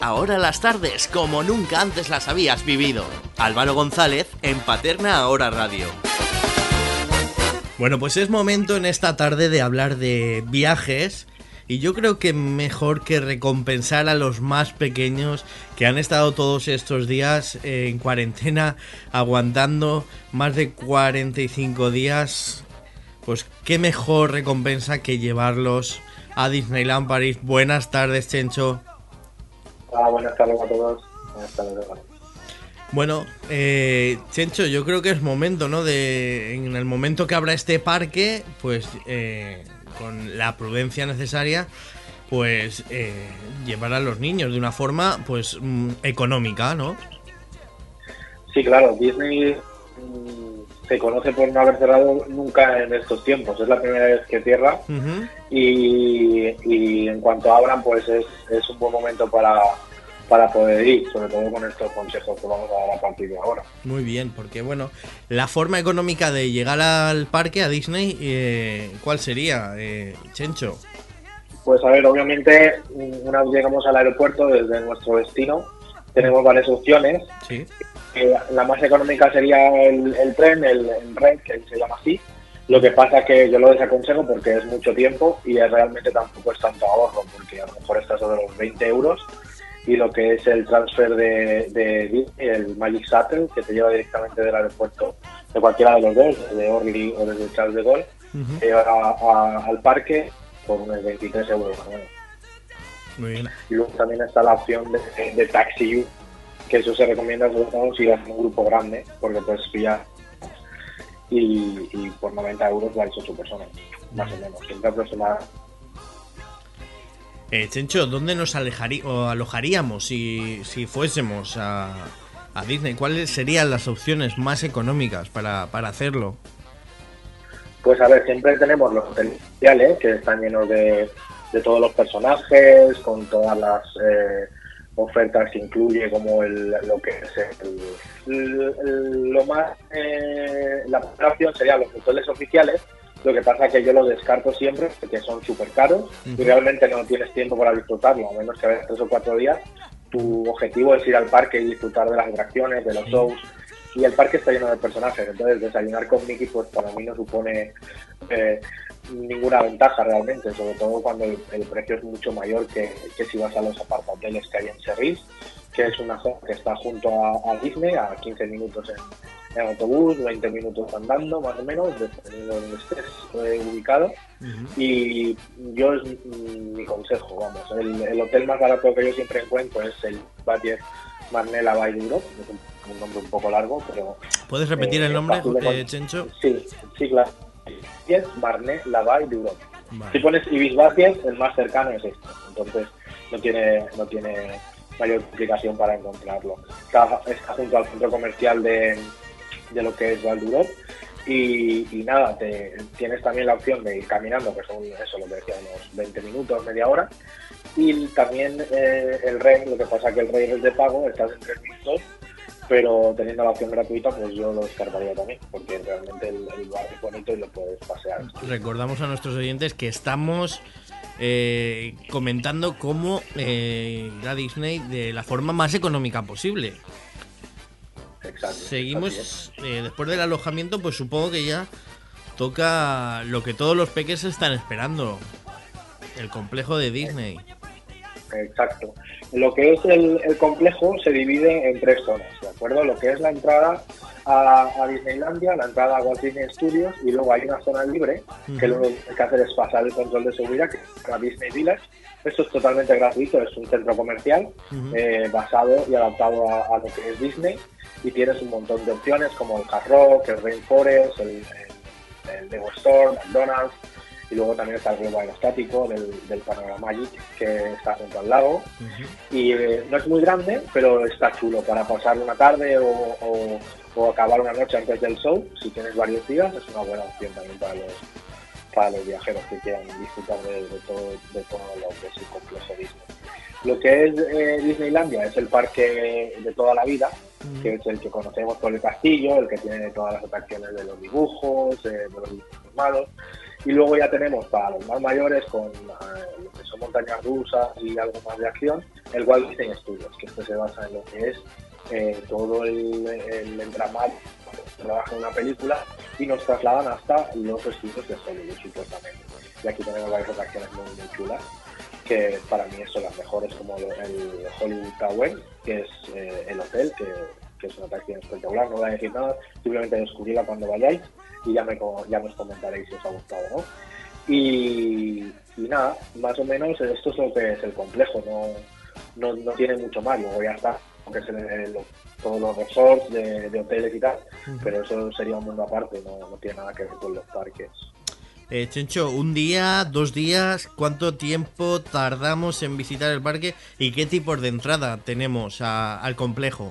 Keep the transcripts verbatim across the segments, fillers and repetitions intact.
ahora las tardes como nunca antes las habías vivido. Álvaro González en Paterna Ahora Radio. Bueno, pues es momento en esta tarde de hablar de viajes. Y yo creo que mejor que recompensar a los más pequeños que han estado todos estos días eh, en cuarentena, aguantando más de cuarenta y cinco días, pues qué mejor recompensa que llevarlos a Disneyland París. Buenas tardes, Chencho. Ah, buenas tardes a todos. Buenas tardes, Eva. Bueno, eh, Chencho, yo creo que es momento, ¿no? De en el momento que abra este parque, pues eh, con la prudencia necesaria, pues eh, llevar a los niños de una forma, pues mm, económica, ¿no? Sí, claro. Disney mmm, se conoce por no haber cerrado nunca en estos tiempos. Es la primera vez que cierra. Uh-huh. y, y en cuanto abran, pues es, es un buen momento para... para poder ir, sobre todo con estos consejos que vamos a dar a partir de ahora. Muy bien, porque bueno, la forma económica de llegar al parque, a Disney, eh, ¿cuál sería, eh, Chencho? Pues a ver, obviamente, una vez llegamos al aeropuerto desde nuestro destino, tenemos varias opciones. Sí. Eh, la más económica sería el, el tren, el, el Red, que se llama así. Lo que pasa es que yo lo desaconsejo porque es mucho tiempo y es, realmente tampoco es tanto ahorro, porque a lo mejor está sobre los veinte euros. Y lo que es el transfer de, de Disney, el Magic Shuttle, que te lleva directamente del aeropuerto de cualquiera de los dos, de Orly o desde Charles de Gaulle, uh-huh. te lleva a, a, al parque por unos veintitrés euros. ¿No? Muy bien. Y luego también está la opción de, de Taxi U, que eso se recomienda sobre todo si eres un grupo grande, porque puedes pillar y, y por noventa euros vais ocho personas, más o menos, siempre aproximadamente. Eh, Chencho, ¿dónde nos alejarí- o alojaríamos si, si fuésemos a, a Disney? ¿Cuáles serían las opciones más económicas para, para hacerlo? Pues a ver, siempre tenemos los hoteles especiales, que están llenos de, de todos los personajes, con todas las eh, ofertas que incluye, como el, lo que es el, el, el, lo más... Eh, la primera opción serían los hoteles oficiales. Lo que pasa es que yo lo descarto siempre, porque son súper caros uh-huh. y realmente no tienes tiempo para disfrutarlo, a menos que vayas tres o cuatro días. Tu objetivo es ir al parque y disfrutar de las atracciones, de los shows, y el parque está lleno de personajes, entonces desayunar con Mickey pues para mí no supone eh, ninguna ventaja realmente, sobre todo cuando el, el precio es mucho mayor que, que si vas a los apartahoteles que hay en Serris, que es una zona que está junto a, a Disney, a quince minutos en en autobús, veinte minutos andando, más o menos, dependiendo de donde estés eh, ubicado. Uh-huh. Y yo es mi consejo, vamos. El, el hotel más barato que yo siempre encuentro es el Batlle Marne La Vall d'Europe, es un, un nombre un poco largo, pero... ¿Puedes repetir eh, el nombre, eh, Chencho? Sí, sí, claro. Es Marne La Vall d'Europe. Vale. Si pones Ibis Batlle, el más cercano es este. Entonces, no tiene... No tiene mayor complicación para encontrarlo. Está, está junto al centro comercial de, de lo que es Val d'Europe y, y nada, te, tienes también la opción de ir caminando, que son eso, lo que decía, unos veinte minutos, media hora, y también eh, el Rey, lo que pasa que el Rey es de pago, estás en tres minutos, pero teniendo la opción gratuita, pues yo lo descartaría también, porque realmente el, el lugar es bonito y lo puedes pasear. Recordamos a nuestros oyentes que estamos eh, comentando cómo eh, ir a Disney de la forma más económica posible. Exacto. Seguimos, eh, después del alojamiento, pues supongo que ya toca lo que todos los peques están esperando, el complejo de Disney. Exacto. Lo que es el, el complejo se divide en tres zonas, ¿de acuerdo? Lo que es la entrada a, a Disneylandia, la entrada a Walt Disney Studios, y luego hay una zona libre, uh-huh. que lo que hay que hacer es pasar el control de seguridad, que es la Disney Village. Esto es totalmente gratuito, es un centro comercial uh-huh. eh, basado y adaptado a, a lo que es Disney, y tienes un montón de opciones como el Hard Rock, el Rainforest, el, el, el Lego Store, McDonald's, y luego también está el globo aerostático del, del Panorama Magic, que está junto al lago. Uh-huh. Y eh, no es muy grande, pero está chulo para pasar una tarde o, o, o acabar una noche antes del show. Si tienes varios días, es una buena opción también para los para los viajeros que quieran disfrutar de, de, todo, de todo lo que es el complejo Disney. Lo que es eh, Disneylandia es el parque de toda la vida, uh-huh. que es el que conocemos por el castillo, el que tiene todas las atracciones de los dibujos, eh, de los dibujos animados. Y luego ya tenemos para los más mayores, con eh, lo que son montañas rusas y algo más de acción, el Walt Disney Studios, que este se basa en lo que es eh, todo el, el entramado que trabaja en una película y nos trasladan hasta los estudios de Hollywood, supuestamente. Y aquí tenemos varias atracciones muy, muy chulas, que para mí son las mejores, como el, el Hollywood Tower, que es eh, el hotel, que, que es una atracción espectacular. No voy a decir nada, simplemente descubrirla cuando vayáis y ya me, ya me comentaréis si os ha gustado, ¿no? Y, y nada, más o menos esto es lo que es el complejo, no, no, no tiene mucho más, luego ya está, aunque se le, lo, todos los resorts de, de hoteles y tal, uh-huh. Pero eso sería un mundo aparte, no, no tiene nada que ver con los parques. Eh, Chencho, un día, dos días, ¿cuánto tiempo tardamos en visitar el parque y qué tipos de entrada tenemos a, al complejo?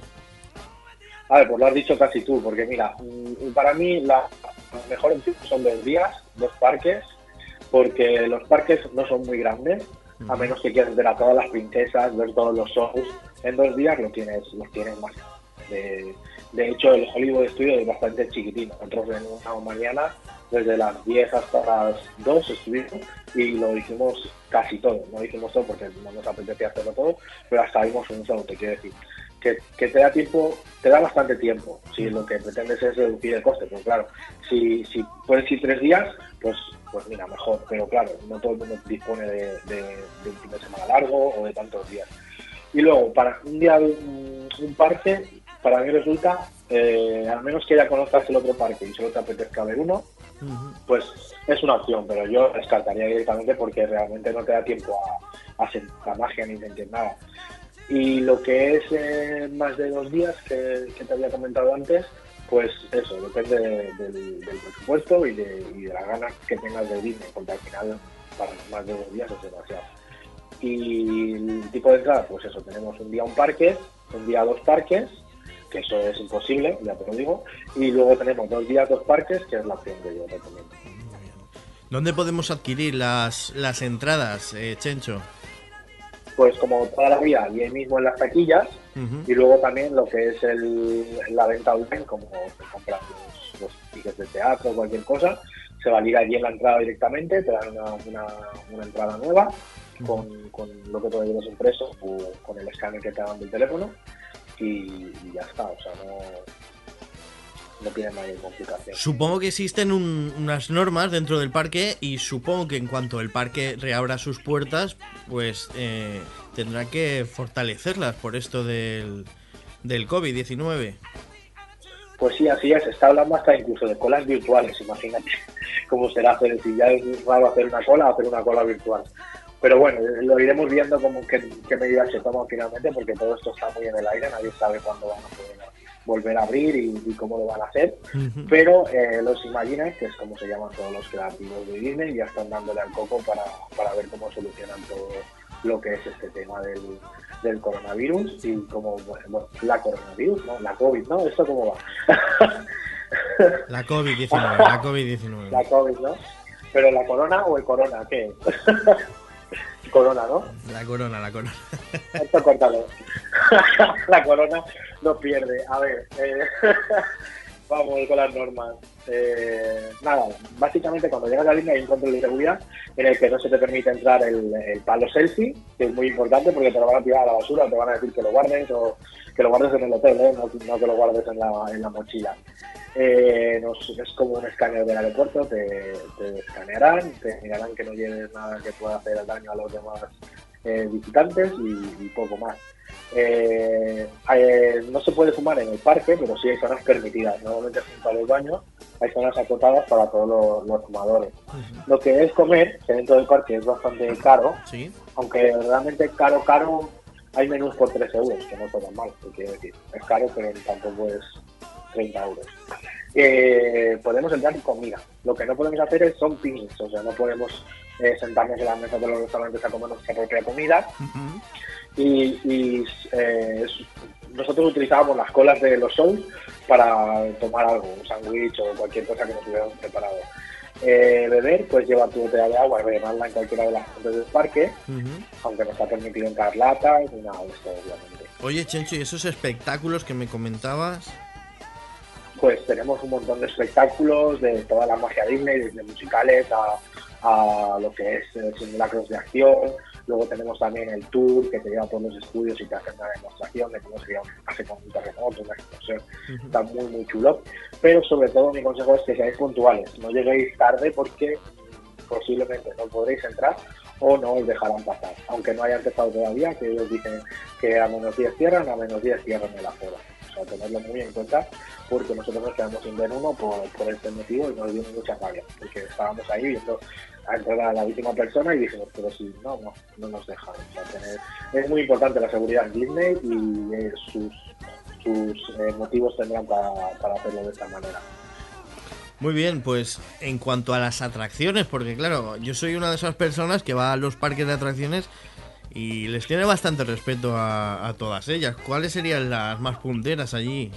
A ver, pues lo has dicho casi tú, porque mira, para mí la mejor son dos días, dos parques, porque los parques no son muy grandes, a menos que quieras ver a todas las princesas, ver todos los shows. En dos días lo tienes, los tienes más. De, de hecho, el Hollywood Studio es bastante chiquitín. Nosotros en una mañana, desde las diez hasta las dos estuvimos y lo hicimos casi todo. No lo hicimos todo porque no nos apetecía hacerlo todo, pero hasta vimos un solo, te quiero decir. Que, que te da tiempo, te da bastante tiempo, si lo que pretendes es reducir el coste, pues claro, si, si puedes ir tres días, pues pues mira, mejor, pero claro, no todo el mundo dispone de, de, de un fin de semana largo o de tantos días. Y luego, para un día de un, un parque, para mí resulta, eh, al menos que ya conozcas el otro parque y solo te apetezca ver uno, uh-huh. Pues es una opción, pero yo descartaría directamente porque realmente no te da tiempo a, a hacer la magia ni sentir nada. Y lo que es eh, más de dos días que, que te había comentado antes, pues eso, depende de, de, del presupuesto y de, y de las ganas que tengas de Disney, porque al final para más de dos días es demasiado. Y el tipo de entrada, pues eso, tenemos un día un parque, un día dos parques, que eso es imposible, ya te lo digo, y luego tenemos dos días dos parques, que es la opción que yo recomiendo. ¿Dónde podemos adquirir las, las entradas, eh, Chencho? Pues como toda la vida, allí mismo en las taquillas, uh-huh. Y luego también lo que es el, la venta online, como se compran los, los tickets de teatro o cualquier cosa, se valida allí en la entrada directamente, te dan una, una, una entrada nueva, uh-huh. con, con lo que tú llevas impreso o con el escáner que te dan del teléfono y, y ya está, o sea, no, no tiene mayor complicación. Supongo que existen un, unas normas dentro del parque y supongo que en cuanto el parque reabra sus puertas, pues eh, tendrá que fortalecerlas por esto del, del covid diecinueve. Pues sí, así es. Está hablando hasta incluso de colas virtuales, imagínate cómo será hacer, si ya es raro hacer una cola, hacer una cola virtual. Pero bueno, lo iremos viendo como qué, qué medidas se toman finalmente, porque todo esto está muy en el aire, nadie sabe cuándo van a poder volver a abrir y, y cómo lo van a hacer, uh-huh. Pero eh, los Imagineers, que es como se llaman todos los creativos de Disney, ya están dándole al coco para, para ver cómo solucionan todo lo que es este tema del, del coronavirus y como, bueno, la coronavirus, ¿no? La COVID, ¿no? ¿Esto cómo va? La covid diecinueve, la covid diecinueve. La COVID, ¿no? Pero la corona o el corona, ¿qué es? Corona, ¿no? La corona, la corona. Esto córtalo. La corona no pierde. A ver, eh, vamos con las normas. Eh, nada, básicamente cuando llegas a Disney hay un control de seguridad en el que no se te permite entrar el, el palo selfie, que es muy importante porque te lo van a tirar a la basura, te van a decir que lo guardes o que lo guardes en el hotel, ¿eh? no, no que lo guardes en la, en la mochila. Eh, nos, es como un escáner del aeropuerto, te, te escanearán, te mirarán que no lleves nada que pueda hacer daño a los demás eh, visitantes y, y poco más. Eh, eh, no se puede fumar en el parque, pero sí hay zonas permitidas. Normalmente junto a los baños hay zonas acotadas para todos los, los fumadores. Uh-huh. Lo que es comer, que dentro del parque es bastante caro, ¿sí? Aunque realmente caro, caro, hay menús por tres euros, que no está tan mal, quiero decir. Es caro, pero tampoco es treinta euros. Eh, podemos entrar en comida. Lo que no podemos hacer es, son picnics, o sea, no podemos eh, sentarnos en las mesas de los restaurantes a comer nuestra propia comida. Uh-huh. Y, y eh, nosotros utilizábamos las colas de los shows para tomar algo, un sándwich o cualquier cosa que nos hubiéramos preparado. Eh, beber, pues lleva tu botella de agua y rellenarla en cualquiera de las fuentes del parque, uh-huh. Aunque no está permitido entrar latas ni nada de esto, obviamente. Oye, Chencho, ¿y esos espectáculos que me comentabas? pues tenemos un montón de espectáculos de toda la magia Disney, desde musicales a, a lo que es eh, simulacros de acción. Luego tenemos también el tour que te lleva por los estudios y te hace una demostración de cómo sería un viaje con un terremoto, una explosión. Uh-huh. Está muy, muy chulo. Pero sobre todo mi consejo es que seáis puntuales. No lleguéis tarde porque posiblemente no podréis entrar o no os dejarán pasar. Aunque no haya empezado todavía, que ellos dicen que a menos diez cierran, a menos diez cierran el aforo. O sea, tenerlo muy en cuenta porque nosotros nos quedamos sin ver uno por, por este motivo y nos dio mucha rabia. Porque estábamos ahí viendo a entrar a la última persona y dijimos, pero si no, no, no nos dejan. O sea, tener... Es muy importante la seguridad en Disney y eh, sus, sus eh, motivos tendrán para, para hacerlo de esta manera. Muy bien, pues en cuanto a las atracciones, porque claro, yo soy una de esas personas que va a los parques de atracciones y les tiene bastante respeto a, a todas ellas. ¿Cuáles serían las más punteras allí?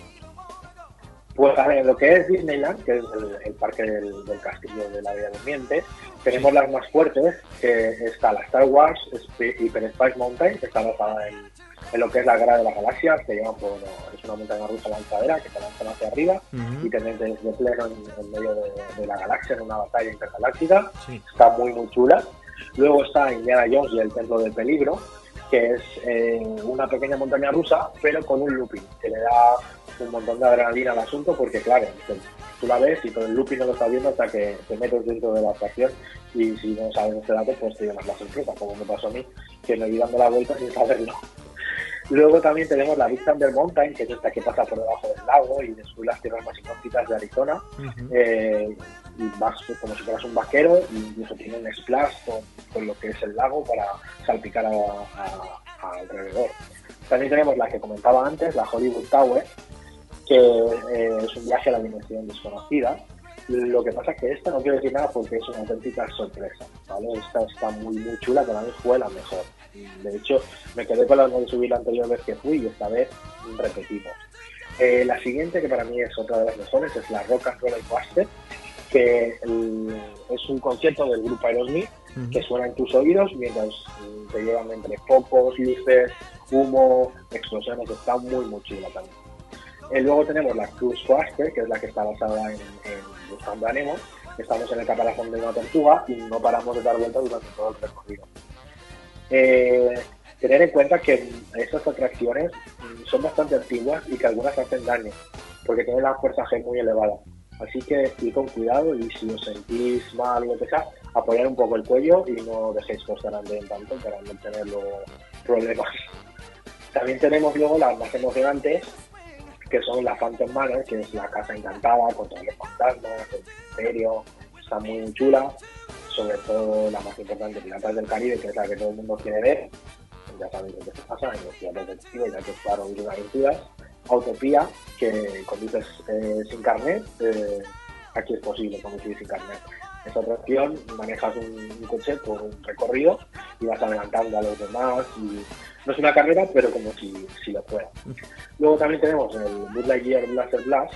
Pues a ver, lo que es Disneyland, que es el, el parque del, del castillo de la Bella Durmiente, tenemos las más fuertes, que está la Star Wars Hyper Space Mountain, que está basada en, en lo que es la Guerra de las Galaxias, que llevan por, es una montaña rusa lanzadera que se lanzan hacia arriba uh-huh. y tenéis desde pleno en, en medio de, de la galaxia en una batalla intergaláctica. Sí. Está muy muy chula. Luego está Indiana Jones y el Templo del Peligro, que es eh, una pequeña montaña rusa, pero con un looping, que le da un montón de adrenalina al asunto, porque claro, tú la ves y todo el looping no lo estás viendo hasta que te metes dentro de la atracción, y si no sabes este dato, pues te llevas la sorpresa, como me pasó a mí, que me di dando la vuelta sin saberlo. Luego también tenemos la Big Thunder Mountain, que es esta que pasa por debajo del lago y después las tierras más incógnitas de Arizona. Uh-huh. eh, y vas como si fueras un vaquero y incluso tiene un splash con, con lo que es el lago para salpicar a, a, a alrededor. También tenemos la que comentaba antes, la Hollywood Tower, que eh, es un viaje a la dimensión desconocida. Lo que pasa es que esta no quiero decir nada porque es una auténtica sorpresa, ¿vale? Esta está muy muy chula, para mí fue la mejor. De hecho, me quedé con la de subir la anterior vez que fui y esta vez repetimos. Eh, la siguiente, que para mí es otra de las mejores, es la Rock and Roller Coaster, que el, es un concierto del grupo Aerosmith uh-huh. que suena en tus oídos mientras te llevan entre focos, luces, humo, explosiones. Está muy muy chula también. Eh, luego tenemos la Cruise Coaster, que es la que está basada en, en Buscando a Nemo. Estamos en el caparazón de una tortuga y no paramos de dar vueltas durante todo el recorrido. Eh, tener en cuenta que estas atracciones son bastante antiguas y que algunas hacen daño, porque tienen la fuerza G muy elevada. Así que ir con cuidado y si os sentís mal o lo que sea, apoyar un poco el cuello y no dejéis que os zarandeen tanto para no tener luego problemas. También tenemos luego las más emocionantes, que son la Phantom Manor, que es la casa encantada con todos los fantasmas, el misterio. Está muy, muy chula, sobre todo la más importante, Piratas del Caribe, que es la que todo el mundo quiere ver. Ya sabéis lo que se pasa en los piratas del Caribe, ya que es claro, ir aventuras. Autopía, que conduces eh, sin carnet, eh, aquí es posible conducir sin carnet. Esta atracción, manejas un, un coche por un recorrido y vas adelantando a los demás. Y no es una carrera, pero como si, si lo fuera. Luego también tenemos el Buzz Lightyear Blaster Blast,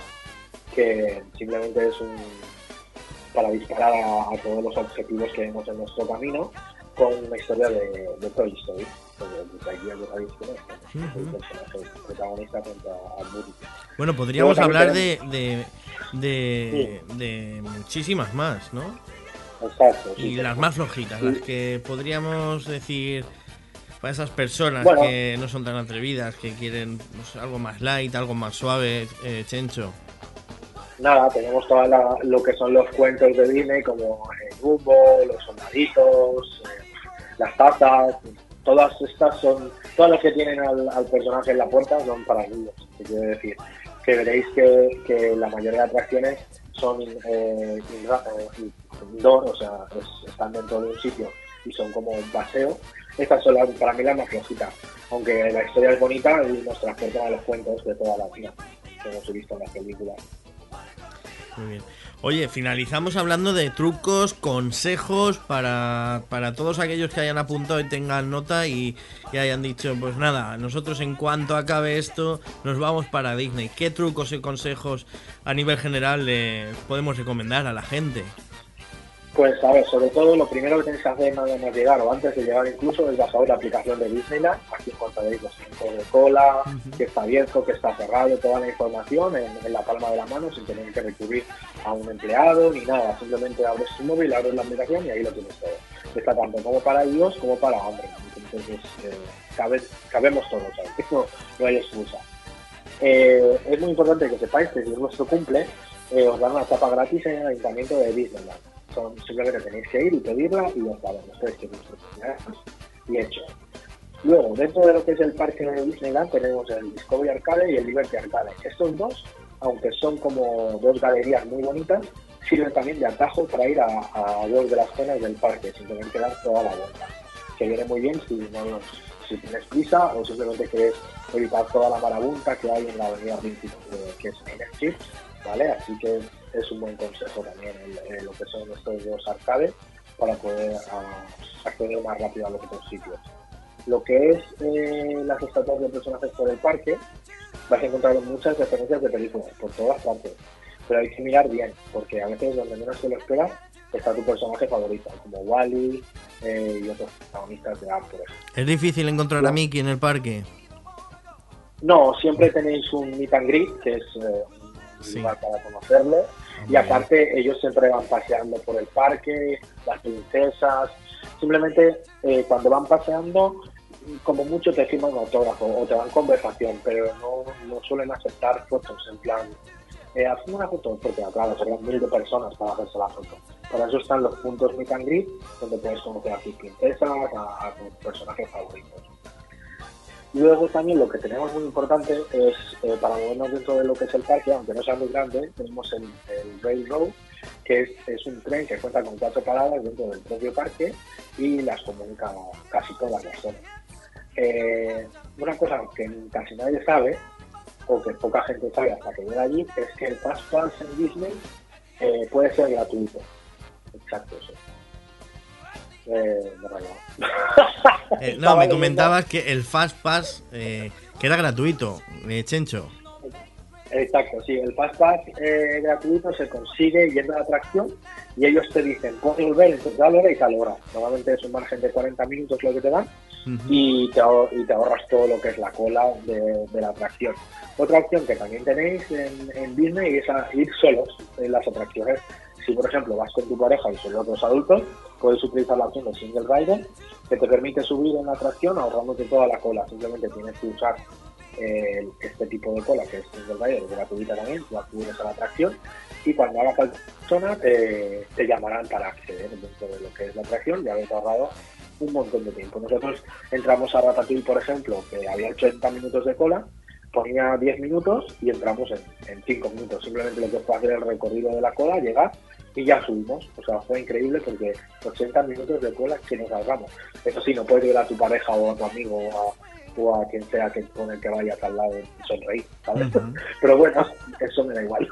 que simplemente es un para disparar a, a todos los objetivos que vemos en nuestro camino, con una historia de, de Toy Story. Buzz Lightyear, ya sabéis quién es, uh-huh. el personaje protagonista contra Buzz. Bueno, podríamos hablar de, de, de, sí. de muchísimas más, ¿no? Exacto. Y sí, las sí. más flojitas, sí. las que podríamos decir para esas personas bueno, que no son tan atrevidas, que quieren pues, algo más light, algo más suave, eh, Chencho. Nada, tenemos todo lo que son los cuentos de Disney, como el Dumbo, los soldaditos, eh, las tazas. Todas estas son, todas las que tienen al, al personaje en la puerta son para niños. Quiero decir que veréis que, que la mayoría de atracciones son eh, indoor, o sea, es, están dentro de un sitio y son como un paseo. Estas son las, para mí las más flojitas, aunque la historia es bonita y nos transportan a los cuentos de toda la vida que hemos visto en las películas. Muy bien. Oye, finalizamos hablando de trucos, consejos para, para todos aquellos que hayan apuntado y tengan nota y, y hayan dicho, pues nada, nosotros en cuanto acabe esto nos vamos para Disney. ¿Qué trucos y consejos a nivel general le podemos recomendar a la gente? Pues a ver, sobre todo lo primero que tenéis que hacer nada más llegar o antes de llegar incluso es bajar la aplicación de Disneyland. Aquí encontraréis los tiempos de cola, uh-huh. que está abierto, que está cerrado, toda la información en, en la palma de la mano sin tener que recurrir a un empleado ni nada. Simplemente abres tu móvil, abres la aplicación y ahí lo tienes todo. Está tanto como para iOS como para Android. Entonces eh, cabe, cabemos todos ahí, no, no hay excusa. Eh, es muy importante que sepáis que si es vuestro cumple, eh, os dan una etapa gratis en el Ayuntamiento de Disneyland. Son, simplemente tenéis que ir y pedirla y ya está, ustedes que y hecho. Luego, dentro de lo que es el parque de Disneyland tenemos el Discovery Arcade y el Liberty Arcade. Estos dos, aunque son como dos galerías muy bonitas, sirven también de atajo para ir a, a dos de las zonas del parque, sin tener que dar toda la vuelta. Que viene muy bien si, no, si tienes prisa o simplemente quieres evitar toda la marabunta que hay en la avenida principal, que es Main Street, ¿vale? Así que es un buen consejo también el, el, lo que son estos dos arcades para poder uh, acceder más rápido a los otros sitios. Lo que es eh, las estatuas de personajes por el parque, vas a encontrar muchas referencias de películas por todas partes, pero hay que mirar bien, porque a veces donde menos te lo esperas está tu personaje favorito, como Wall-E eh, y otros protagonistas de Up, por ejemplo. ¿Es difícil encontrar a Mickey en el parque? No, siempre tenéis un meet and greet, que es eh, un sí. lugar para conocerlo, y aparte ellos siempre van paseando por el parque, las princesas, simplemente eh, cuando van paseando, como mucho te firman un autógrafo o te dan conversación, pero no, no suelen aceptar fotos, en plan, eh, hazme una foto, porque claro, serán mil de personas para hacerse la foto. Para eso están los puntos meet and greet, donde puedes conocer a tus princesas, a, a tus personajes favoritos. Luego también lo que tenemos muy importante es, eh, para movernos dentro de lo que es el parque, aunque no sea muy grande, tenemos el, el Railroad, que es, es un tren que cuenta con cuatro paradas dentro del propio parque y las comunica casi todas las zonas. Eh, una cosa que casi nadie sabe, o que poca gente sabe hasta que llega allí, es que el Fast Pass en Disney eh, puede ser gratuito. Exacto, eso. Eh, eh, no, me comentabas que el Fast Pass, eh, que era gratuito, eh, Chencho. Exacto, sí, el Fast Pass eh, gratuito se consigue yendo a la atracción y ellos te dicen, puedes volver en tal hora y tal hora. Normalmente es un margen de cuarenta minutos lo que te dan uh-huh. y, te ahor- y te ahorras todo lo que es la cola de, de la atracción. Otra opción que también tenéis en, en Disney es a ir solos en las atracciones. Si, por ejemplo, vas con tu pareja y son los dos adultos, puedes utilizar la opción de Single Rider, que te permite subir en la atracción ahorrándote toda la cola. Simplemente tienes que usar eh, este tipo de cola, que es Single Rider, es gratuita también, tú acudes a la atracción y cuando haga falta persona te, te llamarán para acceder dentro de lo que es la atracción y habéis ahorrado un montón de tiempo. Nosotros entramos a Ratatouille, por ejemplo, que había ochenta minutos de cola, ponía diez minutos y entramos en, en cinco minutos. Simplemente lo que fue hacer el recorrido de la cola, llegar y ya subimos. O sea, fue increíble porque ochenta minutos de cola que nos ahorramos. Eso sí, no puedes ir a tu pareja o a tu amigo o a, o a quien sea que con el que vayas al lado y sonreír, ¿sabes? Uh-huh. Pero bueno, eso me da igual.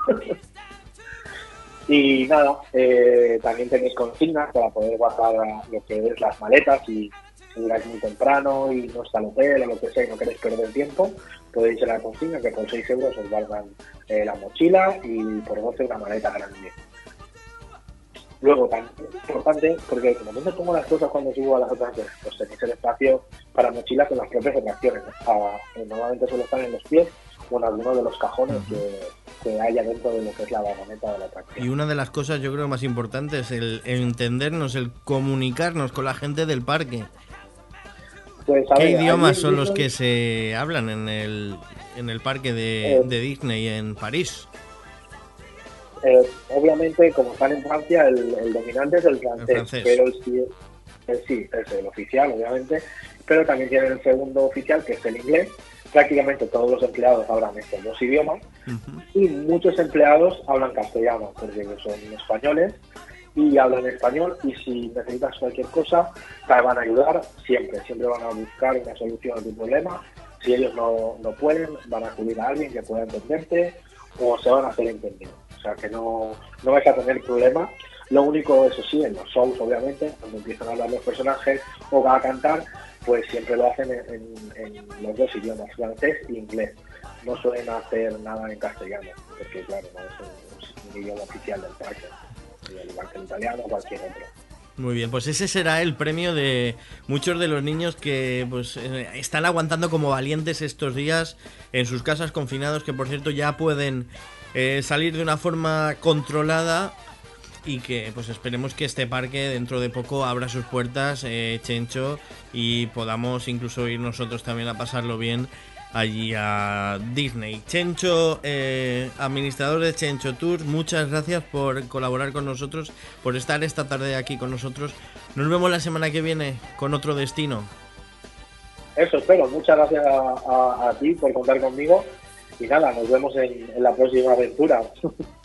Y nada, eh, también tenéis consignas para poder guardar lo que es las maletas y si llegáis muy temprano y no está el hotel o lo que sea y no queréis perder tiempo, podéis ir a la consigna que por seis euros os guardan eh, la mochila y por doce una maleta grande. Luego, también es importante, porque como no me pongo las cosas cuando subo a las atracciones, pues tenéis el espacio para mochilas en las propias atracciones. Ah, normalmente suele estar en los pies o en alguno de los cajones uh-huh. que, que haya dentro de lo que es la vagoneta de la atracción. Y una de las cosas yo creo más importantes es el entendernos, el comunicarnos con la gente del parque. Pues, ¿Qué ver, idiomas son Disney, los que se hablan en el, en el parque de, eh, de Disney en París? Eh, obviamente, como están en Francia, el, el dominante es el francés, el francés. pero el, el, sí, es el oficial, obviamente, pero también tienen el segundo oficial, que es el inglés. Prácticamente todos los empleados hablan estos dos idiomas uh-huh. y muchos empleados hablan castellano, porque son españoles y hablan español, y si necesitas cualquier cosa te van a ayudar siempre, siempre van a buscar una solución a tu problema. Si ellos no, no pueden, van a acudir a alguien que pueda entenderte o se van a hacer entender, o sea que no, no vais a tener problema. Lo único, eso sí, en los shows obviamente, cuando empiezan a hablar los personajes o van a cantar, pues siempre lo hacen en, en, en los dos idiomas, francés e inglés. No suelen hacer nada en castellano, porque claro, no es un, un idioma oficial del parque. y al igual que el italiano o cualquier otro. Muy bien, pues ese será el premio de muchos de los niños que pues eh, están aguantando como valientes estos días en sus casas confinados, que por cierto ya pueden eh, salir de una forma controlada, y que pues esperemos que este parque dentro de poco abra sus puertas, eh, Chencho, y podamos incluso ir nosotros también a pasarlo bien allí a Disney. Chencho, eh, administrador de Chencho Tours, muchas gracias por colaborar con nosotros, por estar esta tarde aquí con nosotros. Nos vemos la semana que viene con otro destino. Eso espero, muchas gracias a, a, a ti por contar conmigo y nada, nos vemos en, en la próxima aventura.